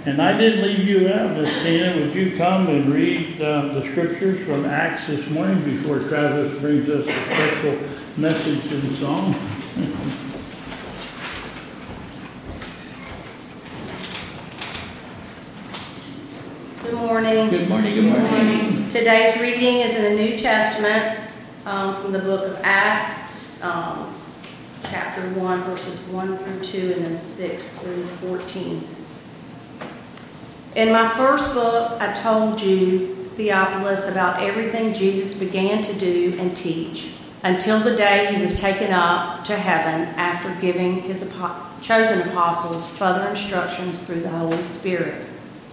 And I did leave you out, Miss Tina. Would you come and read the scriptures from Acts this morning before Travis brings us a special message and song? Good morning. Good morning, good morning. Today's reading is in the New Testament from the book of Acts, chapter 1, verses 1 through 2, and then 6 through 14. In my first book, I told you, Theophilus, about everything Jesus began to do and teach until the day he was taken up to heaven after giving his chosen apostles further instructions through the Holy Spirit.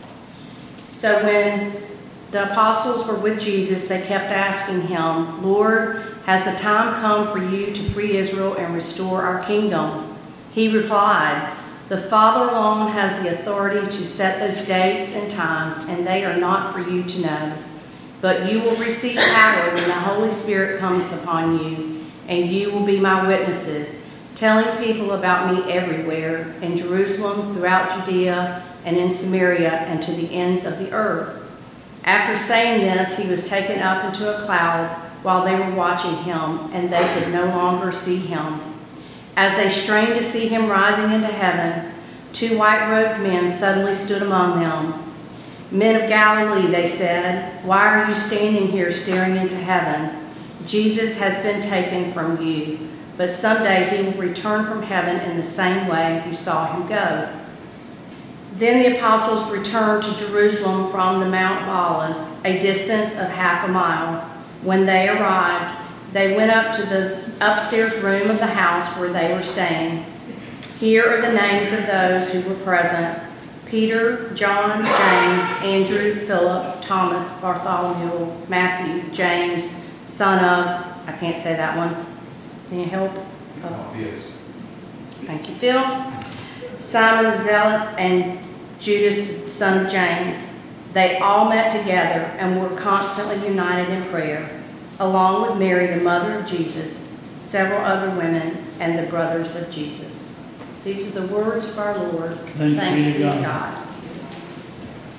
So when the apostles were with Jesus, they kept asking him, Lord, has the time come for you to free Israel and restore our kingdom? He replied, the Father alone has the authority to set those dates and times, and they are not for you to know. But you will receive power when the Holy Spirit comes upon you, and you will be my witnesses, telling people about me everywhere, in Jerusalem, throughout Judea, and in Samaria, and to the ends of the earth. After saying this, he was taken up into a cloud while they were watching him, and they could no longer see him. As they strained to see him rising into heaven, 2 white-robed men suddenly stood among them. Men of Galilee, they said, why are you standing here staring into heaven? Jesus has been taken from you, but someday he will return from heaven in the same way you saw him go. Then the apostles returned to Jerusalem from the Mount of Olives, a distance of half a mile. When they arrived, they went up to the upstairs room of the house where they were staying. Here are the names of those who were present: Peter, John, James, Andrew, Philip, Thomas, Bartholomew, Matthew, James, son of, I can't say that one. Can you help? Yes. Thank you, Phil. Simon the Zealot, and Judas, son of James. They all met together and were constantly united in prayer, along with Mary, the mother of Jesus, several other women, and the brothers of Jesus. These are the words of our Lord. Thanks be to God. God.